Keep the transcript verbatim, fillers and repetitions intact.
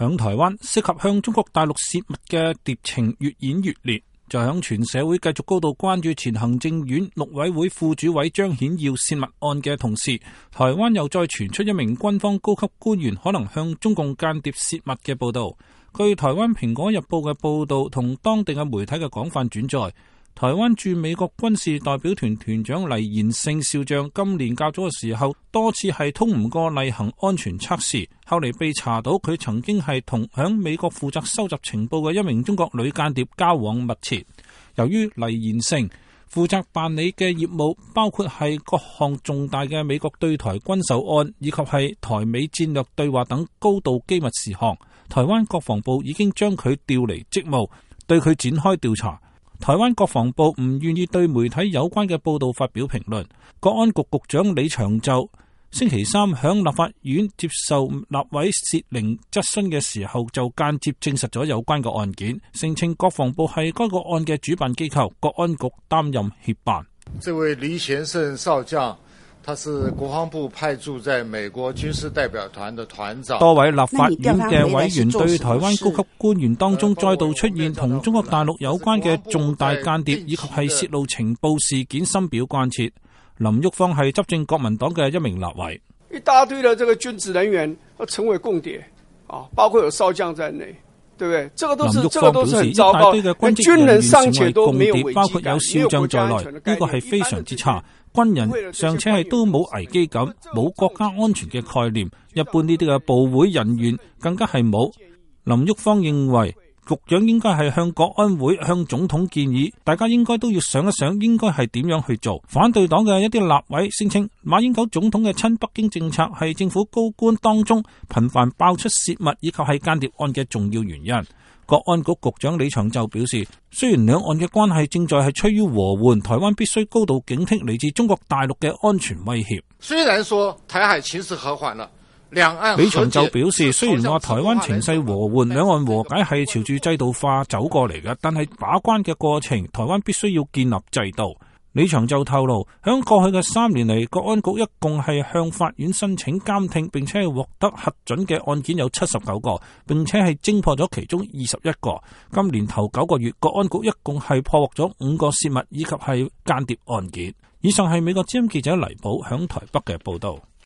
響台灣涉及向中國大陸洩密嘅諜情越演越烈，就響全社會繼續高度關注前行政院陸委會副主委張顯耀洩密案嘅同時，台灣又再傳出一名軍方高級官員可能向中共間諜洩密嘅報道。據台灣蘋果日報嘅報道同當地嘅媒體嘅廣泛轉載，台灣駐美國軍事代表團團長黎賢勝少將今年較早嘅時候多次係通唔過例行安全測試，後嚟被查到佢曾經係同響美國負責收集情報嘅一名中國女間諜交往密切。由於黎賢勝負責辦理嘅業務包括係各項重大嘅美國對台軍售案以及係台美戰略對話等高度機密事項，台灣國防部已經將佢調離職務，對佢展開調查。台灣國防部唔願意對媒體有關嘅報道發表評論。國安局局長李長袖星期三響立法院接受立委薛玲質詢嘅時候，就間接證實咗有關嘅案件，聲稱國防部係該個案嘅主辦機構，國安局擔任協辦。 這位黎賢勝少將，他是國防部派駐在美國軍事代表團的團長。 多位立法院嘅委員對台灣高級官員當中再度出現同中國大陸有關嘅重大間諜以及係泄露情報事件深表關切。林郁方係執政國民黨嘅一名立委， 一大堆的這個軍職人員成為共諜啊，包括有少將在內，對不對？這個都是，這個都是很糟糕。軍人尚且都沒有危機感，包括有少將在內，呢個係非常之差。軍人尚且係都冇危機感，冇國家安全嘅概念，一般呢啲嘅部會人員更加係冇。林郁方認為，局長應該係向國安會、向總統建議，大家應該都要想一想，應該係點樣去做。反對黨嘅一啲立委聲稱，馬英九總統嘅親北京政策係政府高官當中頻繁爆出洩密以及係間諜案嘅重要原因。國安局局長李長袖表示，雖然兩岸嘅關係正在係趨於和緩，台灣必須高度警惕嚟自中國大陸嘅安全威脅。 雖然說台海情勢和緩了，兩岸李長袖表示，雖然話台灣情勢和緩，兩岸和解係朝住制度化走過嚟嘅，但係把關嘅過程，台灣必須要建立制度。李長袖透露，響過去嘅三年嚟，國安局一共係向法院申請監聽，並且係獲得核准嘅案件有七十九個，並且係偵破咗其中二十一個。今年頭九個月，國安局一共係破獲咗五個洩密以及係間諜案件。以上係美國之音記者黎寶響台北嘅報道。